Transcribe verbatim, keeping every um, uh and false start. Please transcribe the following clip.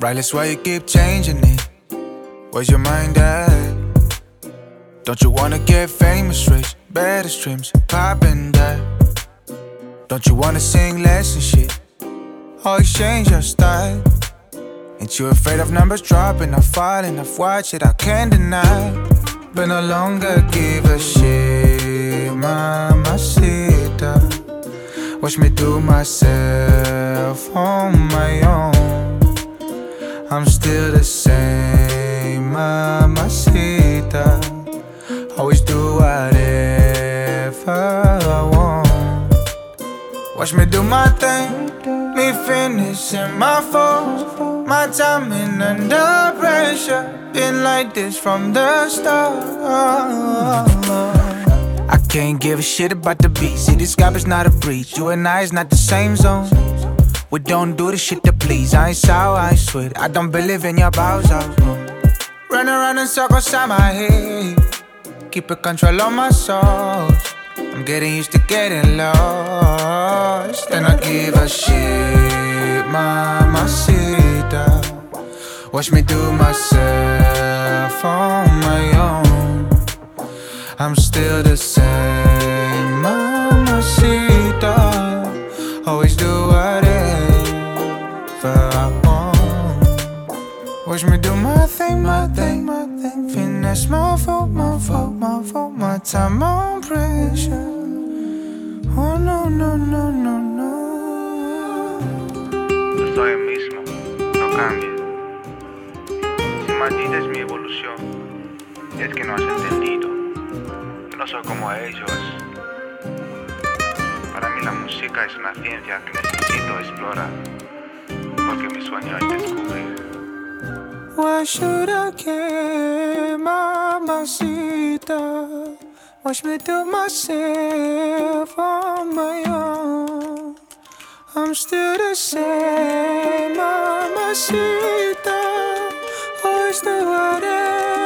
Right, that's why you keep changing it. Where's your mind at? Don't you wanna get famous, rich, better streams, poppin' that? Don't you wanna sing less and shit? Or exchange your style? Ain't you afraid of numbers dropping or falling? I've watched it, I can't deny. But no longer give a shit, mamacita. Watch me do myself on my own. I'm still the same, mamacita. Always do whatever I want. Watch me do my thing, me finishing my foes. My timing under pressure, been like this from the start. I can't give a shit about the beat. See, this garbage not a breach. You and I is not the same zone. We don't do the shit to please. I ain't sour, I ain't sweet. I don't believe in your bows out. Run around in circles on my head. Keep a control on my soul. I'm getting used to getting lost. And I give a shit, mamacita. Watch me do myself on my own. I'm still the same, mamacita. Always do whatever I want. Watch me do my thing, my thing, my thing. Finesse my fault, my fault, my fault. My time on pressure. Oh no, no, no, no, no. Yo soy el mismo, no cambia. Si maldita es mi evolución, es que no has entendido. Yo no soy como ellos. Para mí la música es una ciencia que necesito explorar, porque mi sueño es descubrir. Why should I care, mamacita? Watch me do myself on my own. I'm still the same, mamacita. Always do whatever